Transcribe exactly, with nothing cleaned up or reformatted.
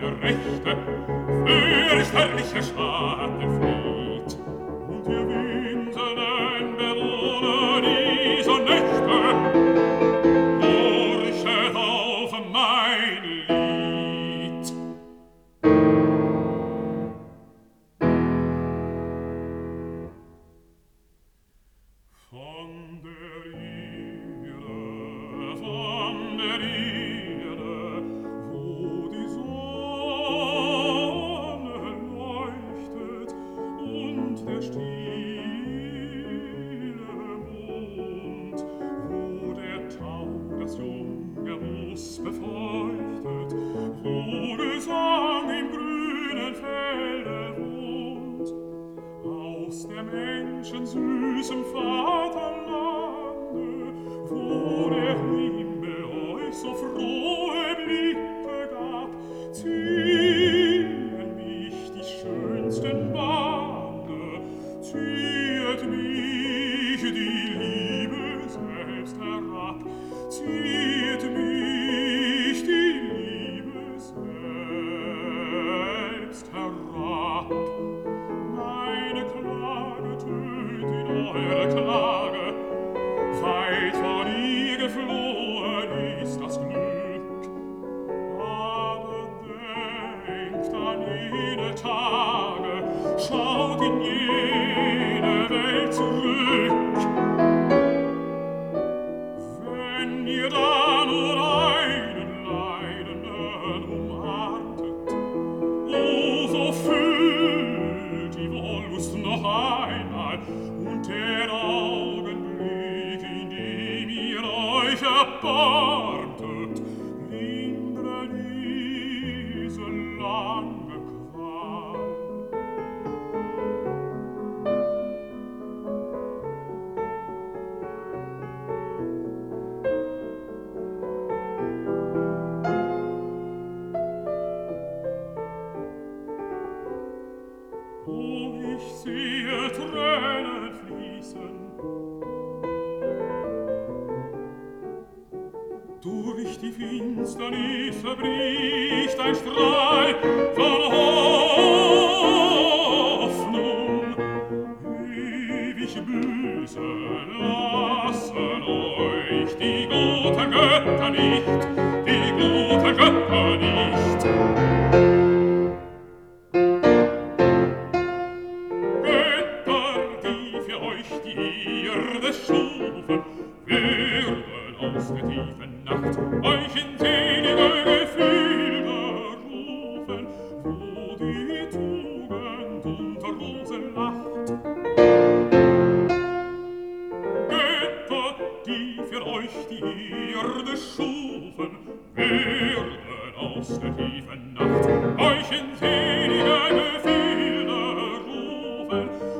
seine Rechte, fürchterlicher Schaden flieht. Und ihr winselnden Bewohner dieser Nächte, horchet auf mein Lied. Von der Erde, von der Erde, wo die Sonne leuchtet und der stille Mond, wo der Tau das junge Moos befeuchtet, wo Gesang im grünen Felde wohnt, aus der Menschen süßem Vaterlande, wo der Himmel euch so frohe Blicke gab, ziehen mich die schönsten Bande, ziehet mich die Liebe selbst herab, ziehet mich die Liebe selbst herab. Meine Klage tönt in eure Klage, weit von ihr geflohen ist das Glück. Aber denkt an jene Tage, schaut in jene Welt zurück. Wenn ihr da nur einen Leidenden umarmtet, o so füllt die Wollust noch einmal und der Augenblick, in dem ihr euch erbarmtet, lindre diese lange Qual. Oh, ich sehe Tränen fließen, durch die Finsternis bricht ein Strahl von Hoffnung. Ewig büßen lassen euch die guten Götter nicht, die guten Götter nicht. Götter, die für euch die Erde schufen, würden aus der tiefen Nacht euch in selige Gefilde rufen, wo die Tugend unter Rosen lacht. Götter, die für euch die Erde schufen, würden aus der tiefen Nacht euch in selige Gefilde rufen,